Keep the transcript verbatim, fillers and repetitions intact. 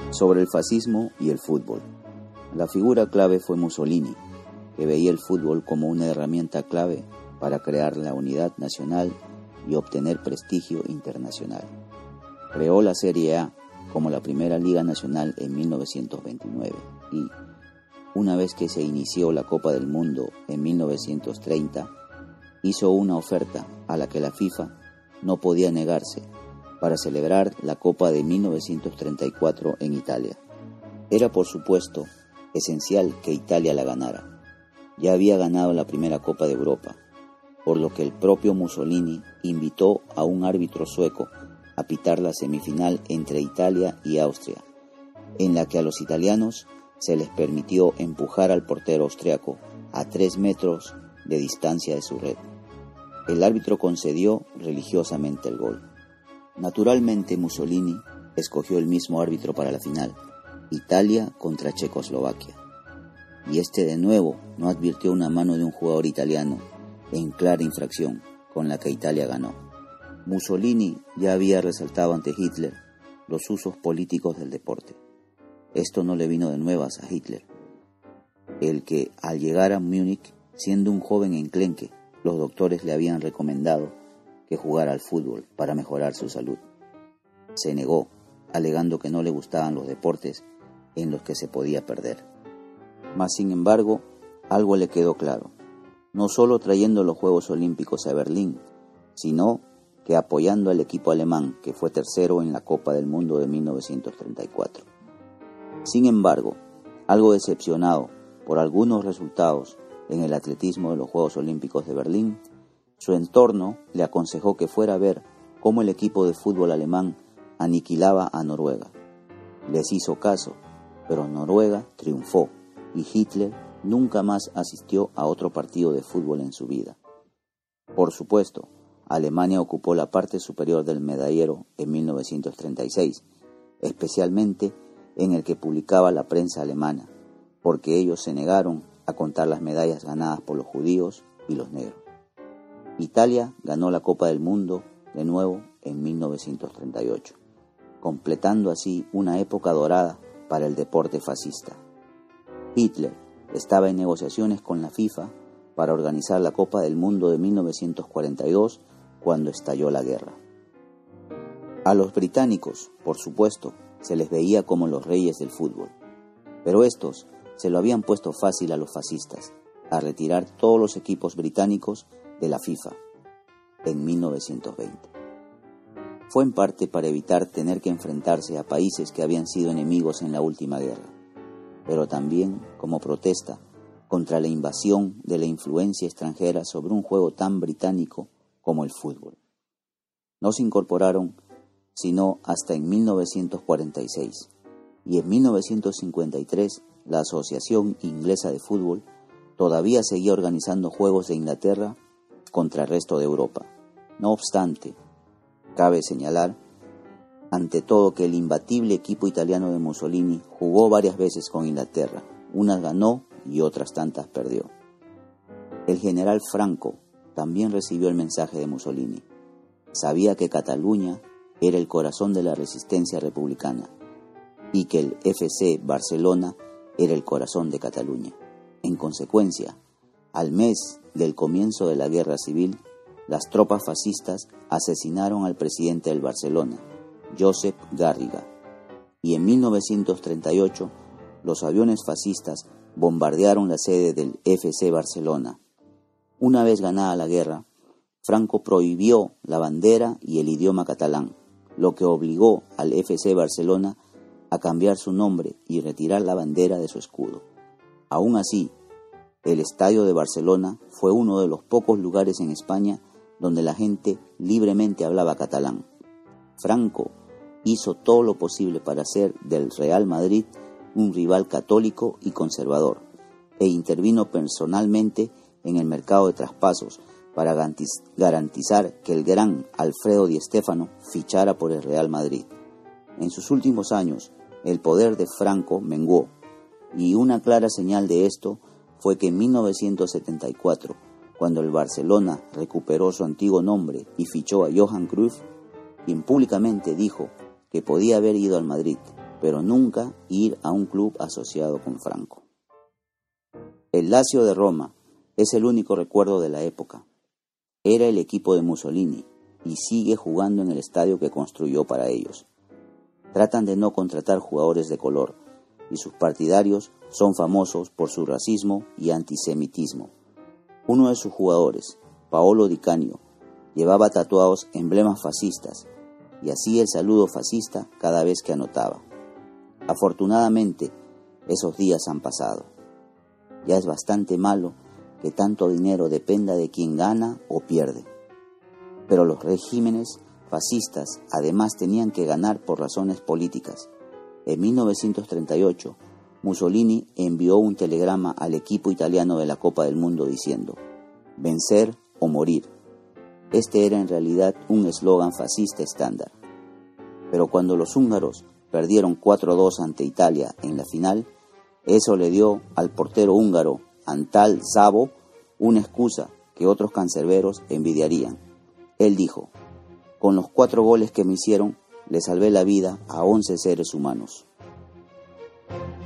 Sobre el fascismo y el fútbol. La figura clave fue Mussolini, que veía el fútbol como una herramienta clave para crear la unidad nacional y obtener prestigio internacional. Creó la Serie A como la primera liga nacional en mil novecientos veintinueve y, una vez que se inició la Copa del Mundo en mil novecientos treinta, hizo una oferta a la que la FIFA no podía negarse para celebrar la Copa de mil novecientos treinta y cuatro en Italia. Era, por supuesto, esencial que Italia la ganara. Ya había ganado la primera Copa de Europa, por lo que el propio Mussolini invitó a un árbitro sueco a pitar la semifinal entre Italia y Austria, en la que a los italianos se les permitió empujar al portero austriaco a tres metros de distancia de su red. El árbitro concedió religiosamente el gol. Naturalmente, Mussolini escogió el mismo árbitro para la final, Italia contra Checoslovaquia. Y este de nuevo no advirtió una mano de un jugador italiano en clara infracción, con la que Italia ganó. Mussolini ya había resaltado ante Hitler los usos políticos del deporte. Esto no le vino de nuevas a Hitler, el que al llegar a Múnich, siendo un joven enclenque, los doctores le habían recomendado que jugara al fútbol para mejorar su salud. Se negó, alegando que no le gustaban los deportes en los que se podía perder. Mas, sin embargo, algo le quedó claro, no solo trayendo los Juegos Olímpicos a Berlín, sino que apoyando al equipo alemán, que fue tercero en la Copa del Mundo de mil novecientos treinta y cuatro. Sin embargo, algo decepcionado por algunos resultados en el atletismo de los Juegos Olímpicos de Berlín, su entorno le aconsejó que fuera a ver cómo el equipo de fútbol alemán aniquilaba a Noruega. Les hizo caso, pero Noruega triunfó y Hitler nunca más asistió a otro partido de fútbol en su vida. Por supuesto, Alemania ocupó la parte superior del medallero en mil novecientos treinta y seis, especialmente en el que publicaba la prensa alemana, porque ellos se negaron a contar las medallas ganadas por los judíos y los negros. Italia ganó la Copa del Mundo de nuevo en mil novecientos treinta y ocho, completando así una época dorada para el deporte fascista. Hitler estaba en negociaciones con la FIFA para organizar la Copa del Mundo de mil novecientos cuarenta y dos cuando estalló la guerra. A los británicos, por supuesto, se les veía como los reyes del fútbol, pero estos se lo habían puesto fácil a los fascistas, a retirar todos los equipos británicos de la FIFA en mil novecientos veinte. Fue en parte para evitar tener que enfrentarse a países que habían sido enemigos en la última guerra, pero también como protesta contra la invasión de la influencia extranjera sobre un juego tan británico como el fútbol. No se incorporaron sino hasta en mil novecientos cuarenta y seis, y en mil novecientos cincuenta y tres la Asociación Inglesa de Fútbol todavía seguía organizando juegos de Inglaterra contra el resto de Europa. No obstante, cabe señalar, ante todo, que el imbatible equipo italiano de Mussolini jugó varias veces con Inglaterra, unas ganó y otras tantas perdió. El general Franco también recibió el mensaje de Mussolini. Sabía que Cataluña era el corazón de la resistencia republicana y que el F C Barcelona era el corazón de Cataluña. En consecuencia, al mes del comienzo de la guerra civil, las tropas fascistas asesinaron al presidente del Barcelona, Josep Garriga, y en mil novecientos treinta y ocho los aviones fascistas bombardearon la sede del F C Barcelona. Una vez ganada la guerra, Franco prohibió la bandera y el idioma catalán, lo que obligó al F C Barcelona a cambiar su nombre y retirar la bandera de su escudo. Aún así, el estadio de Barcelona fue uno de los pocos lugares en España donde la gente libremente hablaba catalán. Franco hizo todo lo posible para hacer del Real Madrid un rival católico y conservador, e intervino personalmente en el mercado de traspasos para garantizar que el gran Alfredo Di Stéfano fichara por el Real Madrid. En sus últimos años, el poder de Franco menguó, y una clara señal de esto fue que en mil novecientos setenta y cuatro, cuando el Barcelona recuperó su antiguo nombre y fichó a Johan Cruyff, quien públicamente dijo que podía haber ido al Madrid, pero nunca ir a un club asociado con Franco. El Lazio de Roma es el único recuerdo de la época. Era el equipo de Mussolini y sigue jugando en el estadio que construyó para ellos. Tratan de no contratar jugadores de color y sus partidarios son famosos por su racismo y antisemitismo. Uno de sus jugadores, Paolo Di Canio, llevaba tatuados emblemas fascistas y hacía el saludo fascista cada vez que anotaba. Afortunadamente, esos días han pasado. Ya es bastante malo que tanto dinero dependa de quien gana o pierde. Pero los regímenes fascistas además tenían que ganar por razones políticas. En mil novecientos treinta y ocho, Mussolini envió un telegrama al equipo italiano de la Copa del Mundo diciendo: «Vencer o morir». Este era en realidad un eslogan fascista estándar. Pero cuando los húngaros perdieron cuatro a dos ante Italia en la final, eso le dio al portero húngaro Antal Szabo una excusa que otros cancerberos envidiarían. Él dijo: «Con los cuatro goles que me hicieron, le salvé la vida a once seres humanos».